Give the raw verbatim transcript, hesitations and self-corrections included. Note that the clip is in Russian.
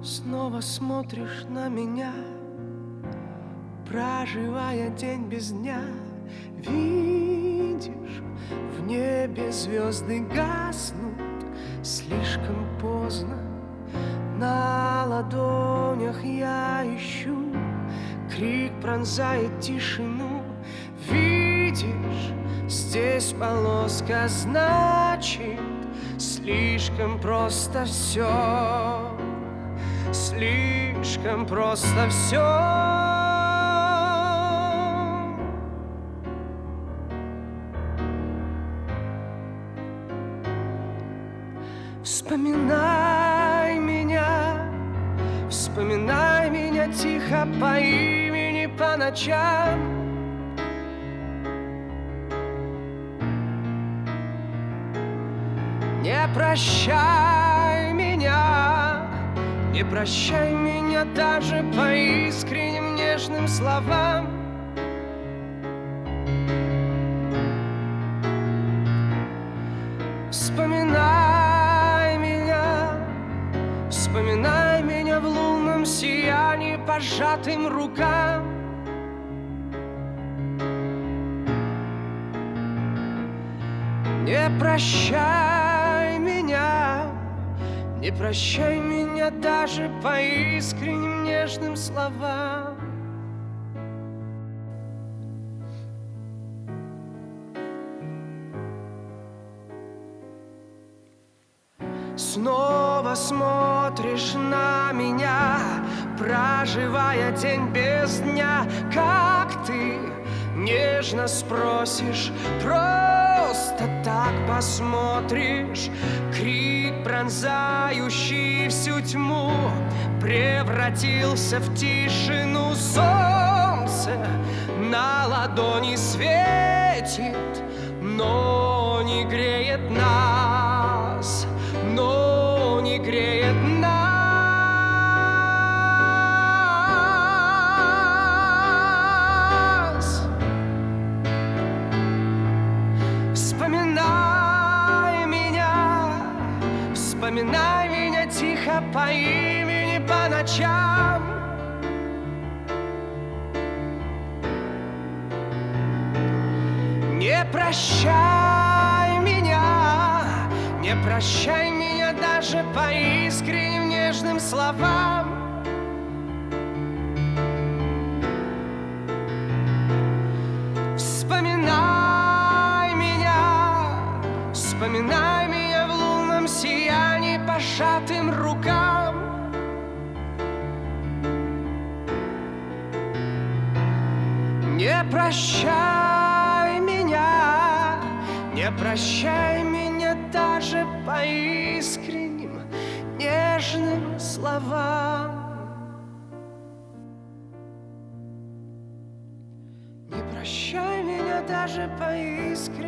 Снова смотришь на меня, проживая день без дня. Видишь, в небе звезды гаснут слишком поздно. На ладонях я ищу, крик пронзает тишину. Видишь, здесь полоска, значит, слишком просто все. Слишком просто все. Вспоминай меня, вспоминай меня тихо по имени по ночам. Не прощай меня, не прощай меня даже по искренним нежным словам. Вспоминай меня, вспоминай меня в лунном сиянии пожатым рукам. Не прощай меня, не прощай меня даже по искренним нежным словам. Снова смотришь на меня, проживая день без дня. Как ты нежно спросишь, просто так посмотришь. Крик, пронзающий всю тьму, превратился в тишину. Солнце на ладони светит, но не греет нас, но не греет нас. Вспоминай меня, вспоминай меня тихо по имени по ночам. Не прощай меня, не прощай меня даже по искренним нежным словам. Вспоминай меня, вспоминай меня в лунном сиянии пожатым рукам. Не прощай меня, не прощай меня даже по искренним нежным словам. Не прощай меня даже по искренним